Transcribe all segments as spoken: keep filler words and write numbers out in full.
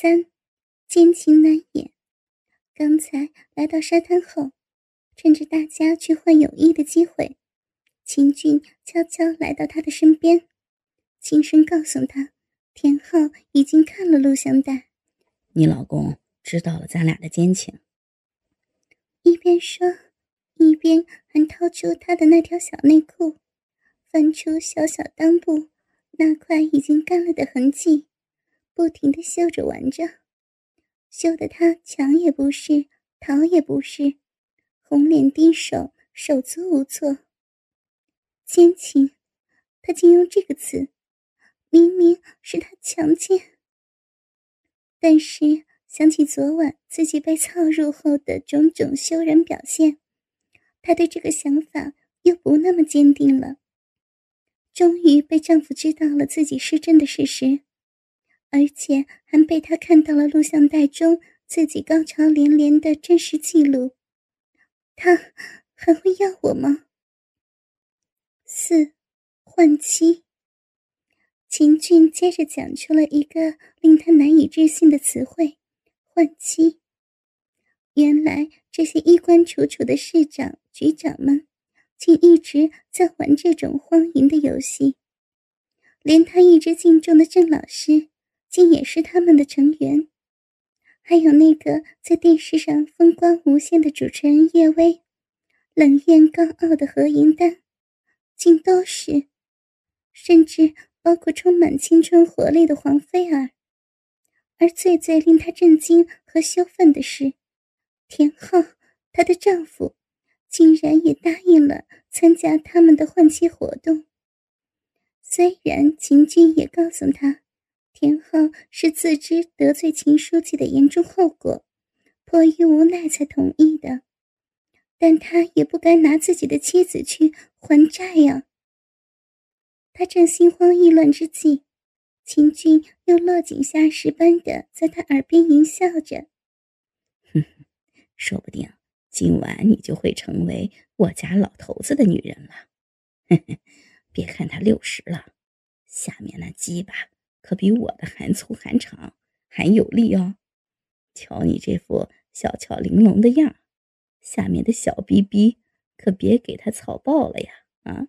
三，奸情难掩。刚才来到沙滩后，趁着大家去换泳衣的机会，秦俊悄悄来到他的身边，轻声告诉他，田浩已经看了录像带。 你老公知道了咱俩的奸情。 一边说，一边还掏出他的那条小内裤，翻出小小裆部那块已经干了的痕迹，不停地嗅着玩着，羞得他抢也不是，逃也不是，红脸低手，手足无措。奸情，他竟用这个词，明明是他强奸。但是想起昨晚自己被操入后的种种羞人表现，她对这个想法又不那么坚定了。终于被丈夫知道了自己失贞的事实，而且还被他看到了录像带中自己高潮连连的真实记录，他还会要我吗？四，换妻。秦俊接着讲出了一个令他难以置信的词汇，换妻。原来这些衣冠楚楚的市长局长们竟一直在玩这种荒淫的游戏，连他一直敬重的郑老师竟也是他们的成员，还有那个在电视上风光无限的主持人叶薇，冷艳高傲的何银丹，竟都是，甚至包括充满青春活力的黄菲儿。而最最令她震惊和羞愤的是，田浩她的丈夫竟然也答应了参加他们的换妻活动。虽然秦军也告诉他，田浩是自知得罪秦书记的严重后果，迫于无奈才同意的，但他也不该拿自己的妻子去还债呀。他正心慌意乱之际，秦俊又落井下石般的在他耳边淫笑着， 哼哼，说不定今晚你就会成为我家老头子的女人了。哼哼，别看他六十了，下面那鸡巴可比我的还粗还长还有力哦。瞧你这副小巧玲珑的样，下面的小逼逼可别给他草爆了呀！啊，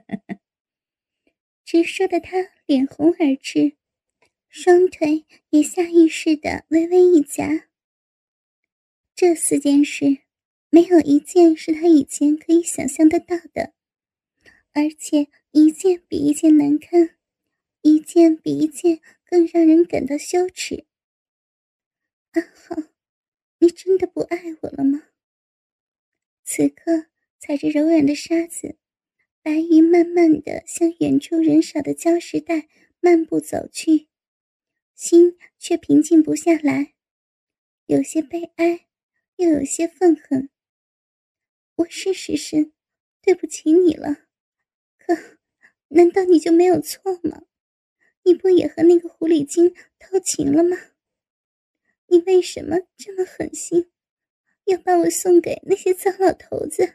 直说得他脸红耳赤，双腿也下意识地微微一夹。这四件事，没有一件是他以前可以想象得到的，而且一件比一件难堪，一件比一件更让人感到羞耻。阿浩，你真的不爱我了吗？此刻踩着柔软的沙子，白鱼慢慢地向远处人少的礁石带漫步走去，心却平静不下来，有些悲哀，又有些愤恨。我是失身，对不起你了，可难道你就没有错吗？你不也和那个狐狸精偷情了吗？你为什么这么狠心，要把我送给那些糟老头子？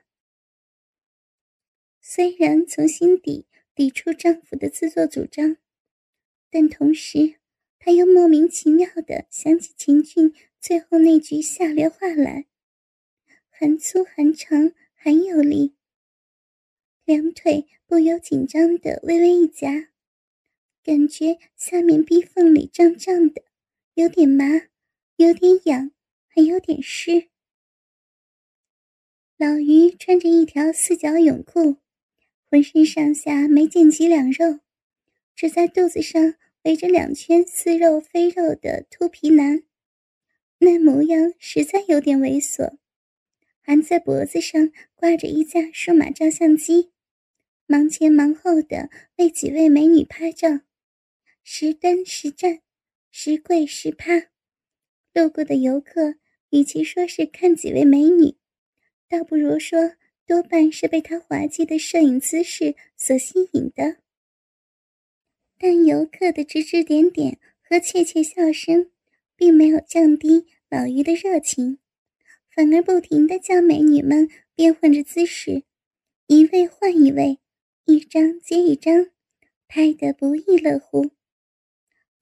虽然从心底抵触丈夫的自作主张，但同时她又莫名其妙地想起秦俊最后那句下流话来，含粗含长含有力。两腿不由紧张地微微一夹，感觉下面逼缝里胀胀的，有点麻，有点痒，还有点湿。老于穿着一条四角泳裤，浑身上下没见几两肉，只在肚子上围着两圈似肉非肉的秃皮男，那模样实在有点猥琐，还在脖子上挂着一架数码照相机，忙前忙后的为几位美女拍照，时蹲时站，时跪时趴。路过的游客与其说是看几位美女，倒不如说多半是被他滑稽的摄影姿势所吸引的。但游客的指指点点和窃窃笑声并没有降低老于的热情，反而不停地叫美女们变换着姿势，一位换一位，一张接一张，拍得不亦乐乎。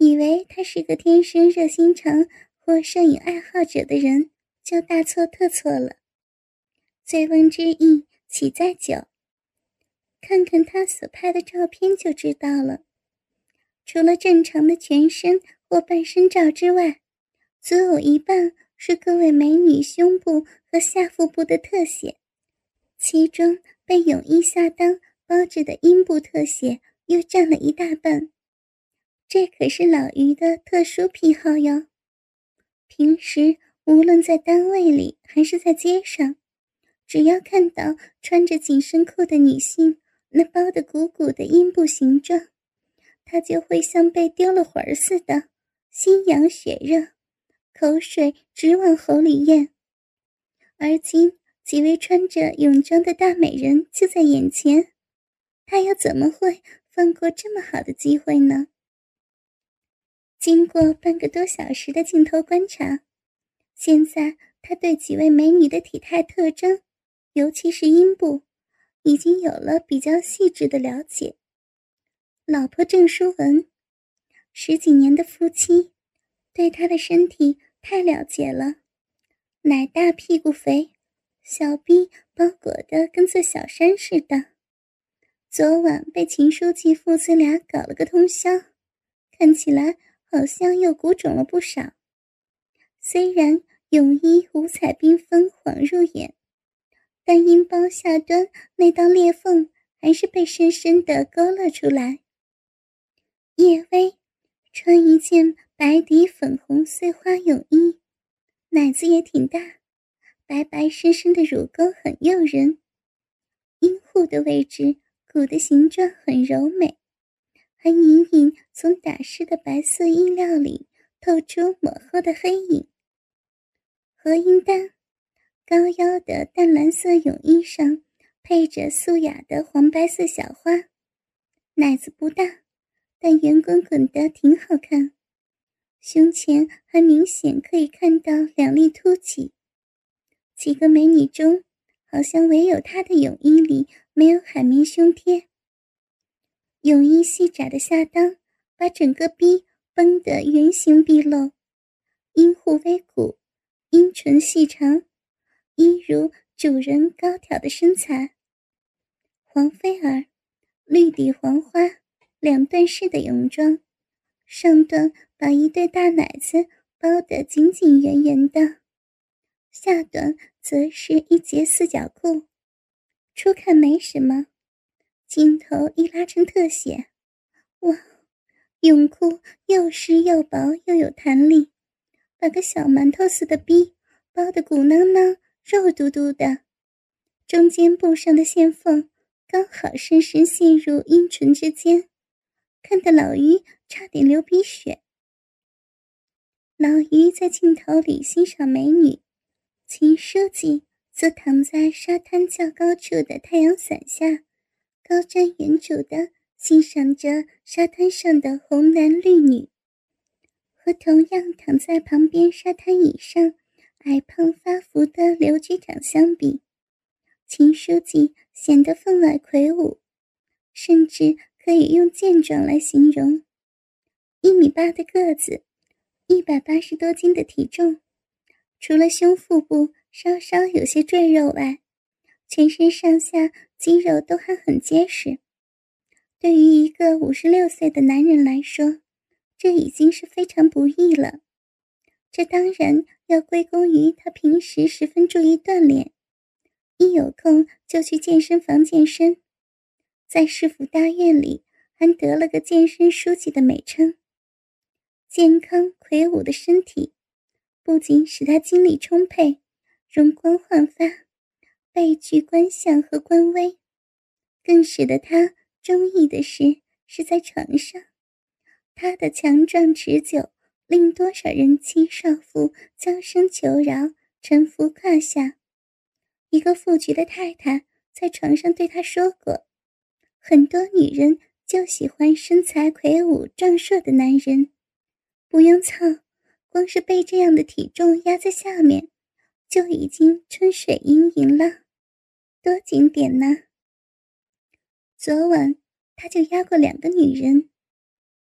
以为他是个天生热心肠或摄影爱好者的人，就大错特错了。醉翁之意岂在酒，看看他所拍的照片就知道了。除了正常的全身或半身照之外，足有一半是各位美女胸部和下腹部的特写，其中被泳衣下裆包着的阴部特写又占了一大半。这可是老于的特殊癖好哟。平时无论在单位里还是在街上，只要看到穿着紧身裤的女性那包得鼓鼓的阴部形状，他就会像被丢了魂儿似的，心痒血热，口水直往喉里咽。而今几位穿着泳装的大美人就在眼前，他又怎么会放过这么好的机会呢？经过半个多小时的镜头观察，现在他对几位美女的体态特征，尤其是阴部，已经有了比较细致的了解。老婆郑淑文，十几年的夫妻，对她的身体太了解了，奶大屁股肥，小臂包裹得跟座小山似的。昨晚被秦书记父子俩搞了个通宵，看起来好像又鼓肿了不少。虽然泳衣五彩缤纷晃入眼，但阴包下端那道裂缝还是被深深地勾勒出来。叶薇穿一件白底粉红碎花泳衣，奶子也挺大，白白深深的乳沟很诱人。阴户的位置鼓的形状很柔美，还隐隐从打湿的白色衣料里透出抹厚的黑影。合阴丹，高腰的淡蓝色泳衣上配着素雅的黄白色小花，奶子不大，但圆滚滚的挺好看，胸前还明显可以看到两粒凸起。几个美女中，好像唯有她的泳衣里没有海绵胸贴。泳衣细窄的下裆把整个逼绷得圆形毕露，阴户微鼓，阴唇细长，一如主人高挑的身材。黄菲儿，绿底黄花两段式的泳装，上段把一对大奶子包得紧紧圆圆的，下段则是一截四角裤。初看没什么，镜头一拉成特写，哇，泳裤又湿又薄又有弹力，把个小馒头似的逼包得鼓囊囊肉嘟嘟的，中间部上的线缝刚好深深陷入阴唇之间，看得老于差点流鼻血。老于在镜头里欣赏美女，秦书记则躺在沙滩较高处的太阳伞下，高瞻远瞩地欣赏着沙滩上的红男绿女。和同样躺在旁边沙滩椅上矮胖发福的刘局长相比，秦书记显得分外魁梧，甚至可以用健壮来形容。一米八的个子，一百八十多斤的体重，除了胸腹部稍稍有些赘肉外，全身上下肌肉都还很结实。对于一个五十六岁的男人来说，这已经是非常不易了。这当然要归功于他平时十分注意锻炼，一有空就去健身房健身，在市府大院里还得了个健身书记的美称。健康魁梧的身体不仅使他精力充沛，容光焕发，倍具官相和官威，更使得他中意的是是在床上，他的强壮持久令多少人妻少妇娇声求饶，臣服胯下。一个副局的太太在床上对他说过，很多女人就喜欢身材魁梧壮硕的男人，不用操，光是被这样的体重压在下面，就已经春水盈盈了，多经典呢。昨晚他就压过两个女人，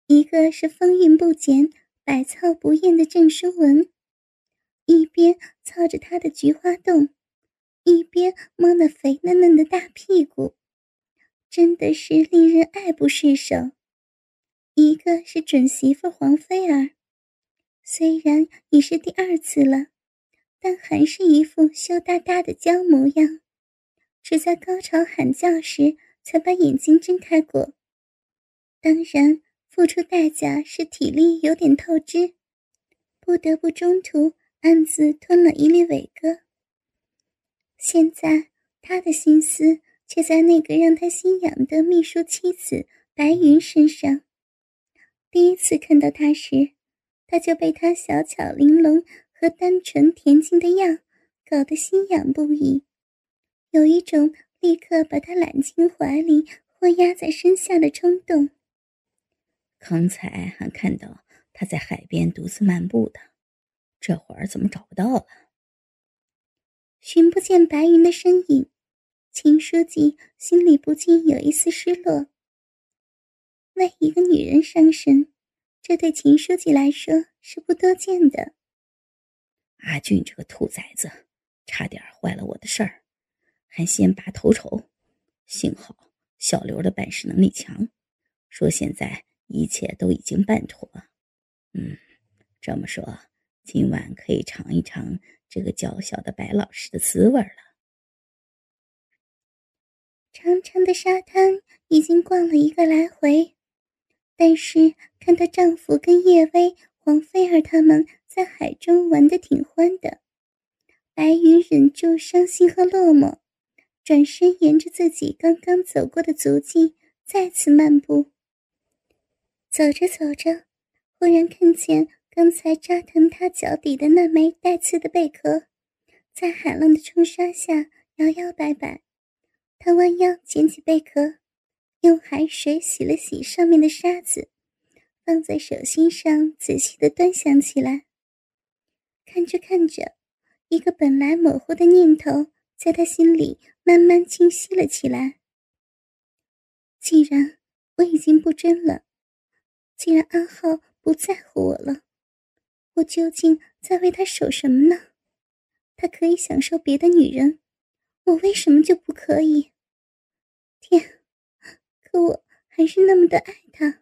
一个是风韵不减、百操不厌的郑书文，一边操着他的菊花洞，一边摸那肥嫩嫩的大屁股，真的是令人爱不释手。一个是准媳妇黄菲儿，虽然已是第二次了，但还是一副羞答答的娇模样，只在高潮喊叫时才把眼睛睁开过。当然付出代价是体力有点透支，不得不中途暗自吞了一粒伟哥。现在他的心思却在那个让他心痒的秘书妻子白云身上。第一次看到他时，他就被他小巧玲珑和单纯恬静的样搞得心痒不已，有一种立刻把他揽进怀里或压在身下的冲动。 刚才还看到他在海边独自漫步的，这会儿怎么找不到了？ 寻不见白云的身影，秦书记心里不禁有一丝失落。为一个女人伤神，这对秦书记来说是不多见的。 阿俊这个兔崽子，差点坏了我的事儿，还先拔头筹。幸好小刘的办事能力强，说现在一切都已经办妥。嗯，这么说，今晚可以尝一尝这个娇小的白老师的滋味了。 长长的沙滩已经逛了一个来回，但是看到丈夫跟叶薇、黄菲儿他们在海中玩得挺欢的，白云忍住伤心和落寞，转身沿着自己刚刚走过的足迹再次漫步。走着走着，忽然看见刚才扎疼他脚底的那枚带刺的贝壳，在海浪的冲刷下摇摇摆摆。他弯腰捡起贝壳，用海水洗了洗上面的沙子，放在手心上仔细地端详起来。看着看着，一个本来模糊的念头在他心里慢慢清晰了起来。既然我已经不争了，既然阿浩不在乎我了，我究竟在为他守什么呢？他可以享受别的女人，我为什么就不可以？天，可我还是那么的爱他。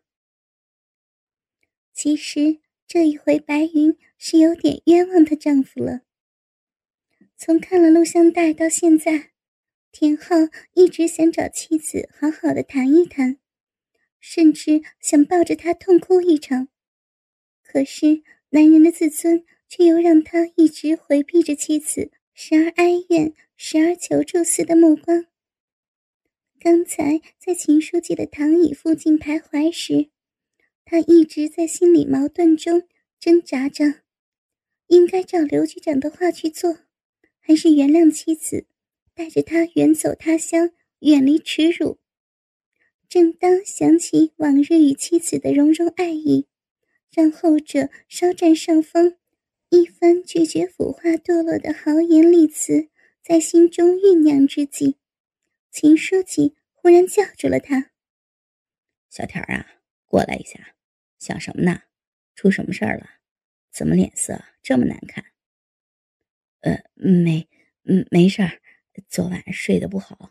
其实这一回白云是有点冤枉她丈夫了。从看了录像带到现在，田浩一直想找妻子好好的谈一谈，甚至想抱着她痛哭一场。可是男人的自尊却又让他一直回避着妻子时而哀怨时而求助似的目光。刚才在秦书记的躺椅附近徘徊时，他一直在心理矛盾中挣扎着，应该照刘局长的话去做，还是原谅妻子，带着他远走他乡，远离耻辱。正当想起往日与妻子的融融爱意，让后者稍占上风，一番拒绝腐化堕落的豪言厉词在心中酝酿之际，秦书记忽然叫住了他。 小田啊，过来一下，想什么呢？出什么事儿了？怎么脸色这么难看？呃，没，嗯，没事儿，昨晚睡得不好。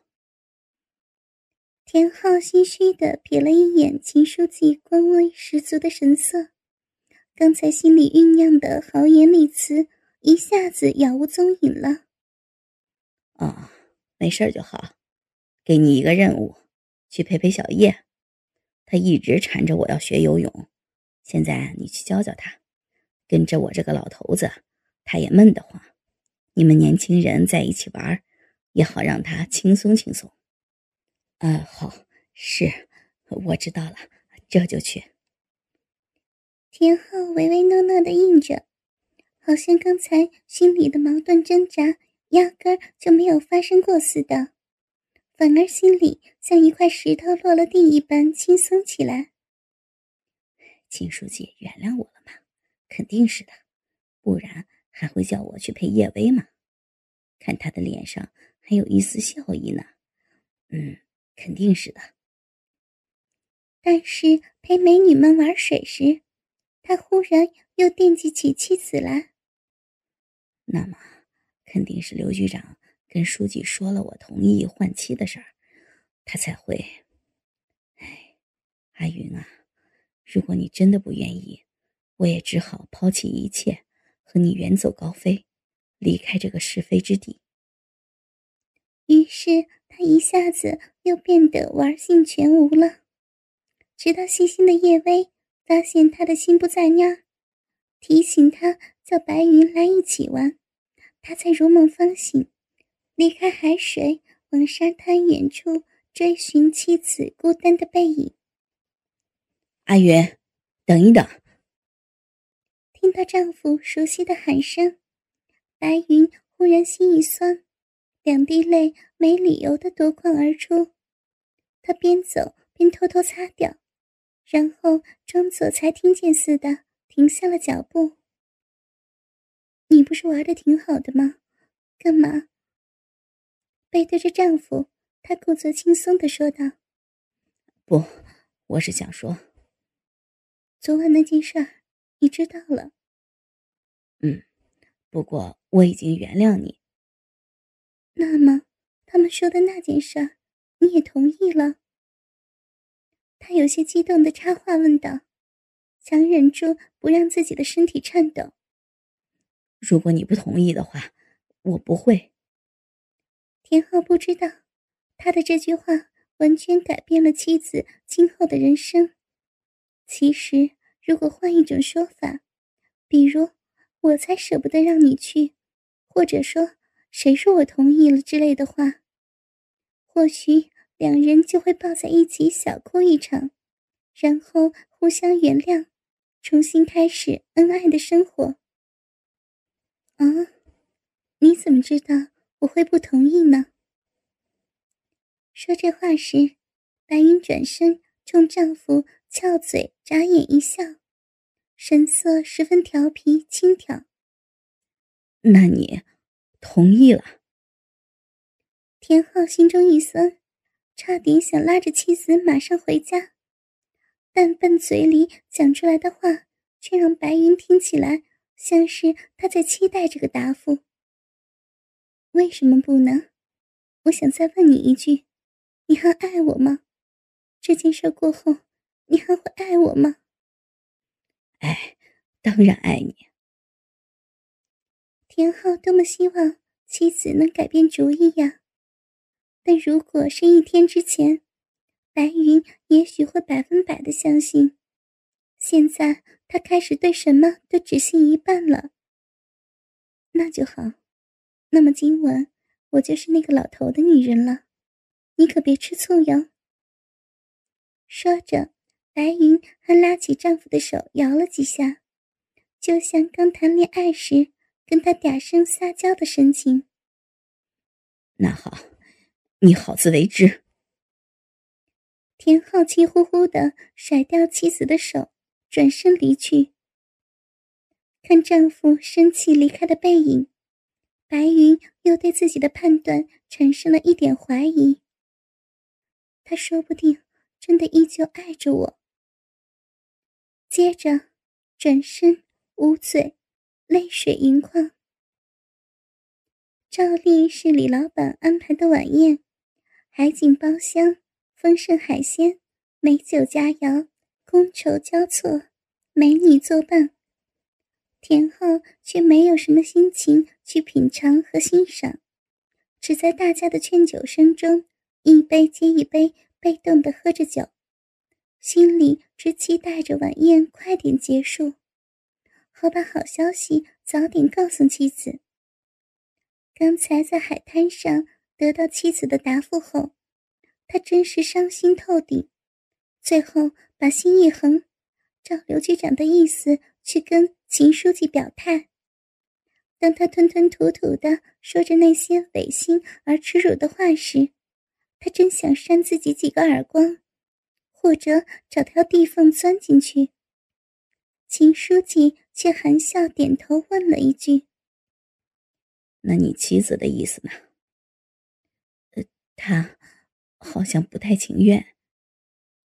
田浩心虚地瞥了一眼秦书记官威十足的神色，刚才心里酝酿的豪言厉词一下子杳无踪影了。 哦，没事就好。给你一个任务，去陪陪小叶。他一直缠着我要学游泳，现在你去教教他。跟着我这个老头子，他也闷得慌。你们年轻人在一起玩，也好让他轻松轻松。啊，好，是，我知道了，这就去。 田浩唯唯诺诺地应着，好像刚才心里的矛盾挣扎压根儿就没有发生过似的，反而心里像一块石头落了地一般轻松起来。 秦书记原谅我了吗？肯定是的，不然还会叫我去陪叶薇吗？看他的脸上还有一丝笑意呢。嗯，肯定是的。 但是陪美女们玩水时，他忽然又惦记起妻子来。 那么肯定是刘局长跟书记说了我同意换妻的事儿，他才会。哎，阿云啊，如果你真的不愿意，我也只好抛弃一切，和你远走高飞，离开这个是非之地。 于是他一下子又变得玩性全无了，直到细心的叶薇发现他的心不在焉，提醒他叫白云来一起玩，他才如梦方醒，离开海水，往沙滩远处追寻妻子孤单的背影。 阿云，等一等！ 听到丈夫熟悉的喊声，白云忽然心一酸，两滴泪没理由地夺眶而出。她边走边偷偷擦掉，然后装作才听见似的停下了脚步。你不是玩得挺好的吗？干嘛？背对着丈夫，她故作轻松地说道。 不，我是想说， 昨晚那件事儿你知道了。 嗯，不过我已经原谅你。 那么他们说的那件事儿你也同意了？他有些激动地插话问道，强忍住不让自己的身体颤抖。 如果你不同意的话，我不会。 田浩不知道，他的这句话完全改变了妻子今后的人生。其实如果换一种说法，比如我才舍不得让你去，或者说谁说我同意了之类的话，或许两人就会抱在一起小哭一场，然后互相原谅，重新开始恩爱的生活。啊，你怎么知道我会不同意呢？说这话时，白云转身冲丈夫翘嘴眨眼一笑，神色十分调皮轻佻。 那你同意了？ 田浩心中一酸，差点想拉着妻子马上回家，但笨嘴里讲出来的话却让白云听起来像是他在期待这个答复。为什么不呢？我想再问你一句，你还爱我吗？这件事过后，你还会爱我吗？ 哎，当然爱你。 田浩多么希望妻子能改变主意呀！但如果是一天之前，白云也许会百分百的相信。现在他开始对什么都只信一半了。那就好，那么今晚我就是那个老头的女人了，你可别吃醋哟。说着，白云还拉起丈夫的手摇了几下，就像刚谈恋爱时跟他嗲声撒娇的神情。 那好，你好自为之。 田浩气呼呼地甩掉妻子的手，转身离去。看丈夫生气离开的背影，白云又对自己的判断产生了一点怀疑。他说不定真的依旧爱着我。接着转身捂嘴，泪水盈眶。照例是李老板安排的晚宴，海景包厢，丰盛海鲜，美酒佳肴，觥筹交错，美女作伴。田浩却没有什么心情去品尝和欣赏，只在大家的劝酒声中一杯接一杯被动地喝着酒，心里只期待着晚宴快点结束，好把好消息早点告诉妻子。刚才在海滩上得到妻子的答复后，他真是伤心透顶，最后把心一横，照刘局长的意思去跟秦书记表态。当他吞吞吐吐地说着那些违心而耻辱的话时，他真想扇自己几个耳光，或者找条地缝钻进去。秦书记却含笑点头问了一句： 那你妻子的意思呢？呃，她好像不太情愿。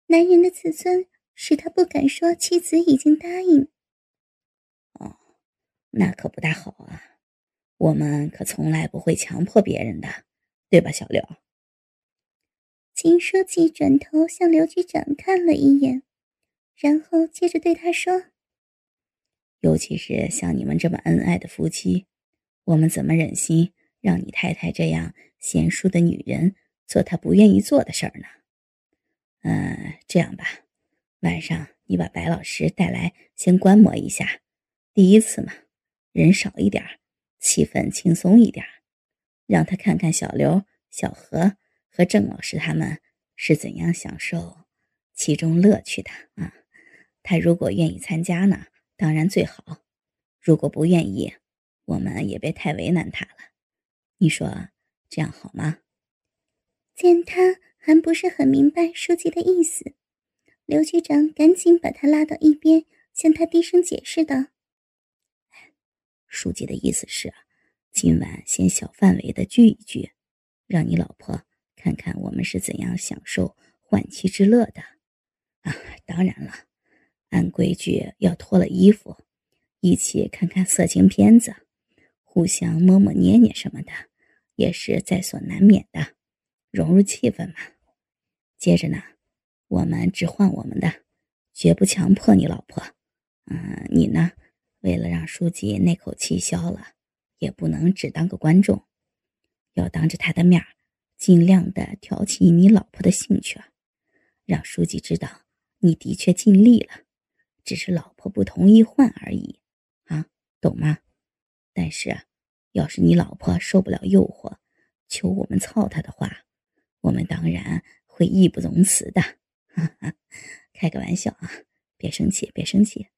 男人的自尊使他不敢说妻子已经答应。 哦，那可不大好啊，我们可从来不会强迫别人的，对吧，小刘？ 秦书记转头向刘局长看了一眼，然后接着对他说： 尤其是像你们这么恩爱的夫妻，我们怎么忍心让你太太这样贤淑的女人做她不愿意做的事儿呢？嗯，这样吧，晚上你把白老师带来先观摩一下，第一次嘛，人少一点，气氛轻松一点，让他看看小刘、小何和郑老师他们是怎样享受其中乐趣的啊。他如果愿意参加呢，当然最好，如果不愿意，我们也别太为难他了。你说这样好吗？ 见他还不是很明白书记的意思，刘局长赶紧把他拉到一边，向他低声解释道： 书记的意思是，今晚先小范围的聚一聚，让你老婆看看我们是怎样享受换妻之乐的。啊，当然了，按规矩要脱了衣服，一起看看色情片子，互相摸摸捏捏什么的，也是在所难免的，融入气氛嘛。接着呢，我们只换我们的，绝不强迫你老婆。嗯，你呢，为了让书记那口气消了，也不能只当个观众，要当着他的面尽量的挑起你老婆的兴趣，让书记知道你的确尽力了，只是老婆不同意换而已啊，懂吗？但是要是你老婆受不了诱惑，求我们操她的话，我们当然会义不容辞的。哈哈，开个玩笑啊，别生气别生气。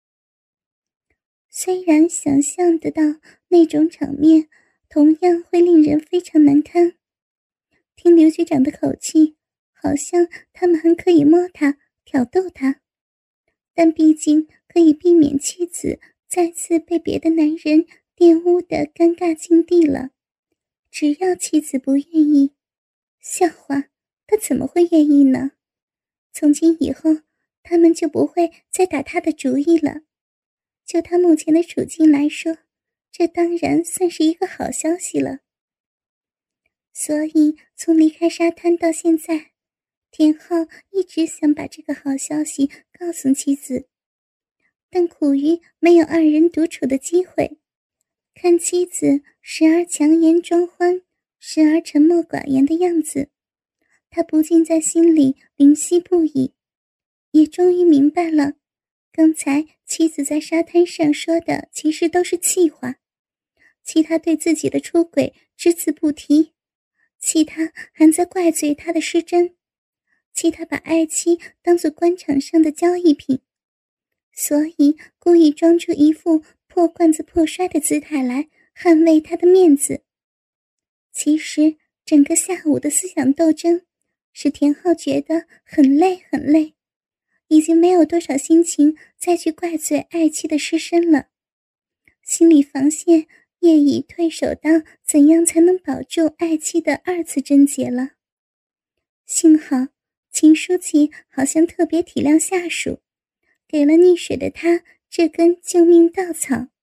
虽然想象得到那种场面同样会令人非常难堪，听刘局长的口气，好像他们还可以摸他挑逗他，但毕竟可以避免妻子再次被别的男人玷污的尴尬境地了。只要妻子不愿意，笑话，他怎么会愿意呢？从今以后，他们就不会再打他的主意了。就他目前的处境来说，这当然算是一个好消息了。所以从离开沙滩到现在，田浩一直想把这个好消息告诉妻子，但苦于没有二人独处的机会。看妻子时而强颜装欢，时而沉默寡言的样子，他不禁在心里灵犀不已，也终于明白了，刚才妻子在沙滩上说的其实都是气话，其他对自己的出轨只字不提，其他还在怪罪他的失贞，其他把爱妻当作官场上的交易品，所以故意装出一副破罐子破摔的姿态来捍卫他的面子。其实整个下午的思想斗争使田浩觉得很累很累，已经没有多少心情再去怪罪爱妻的失身了，心理防线也已退守到怎样才能保住爱妻的二次贞洁了。幸好秦书记好像特别体谅下属，给了溺水的他这根救命稻草。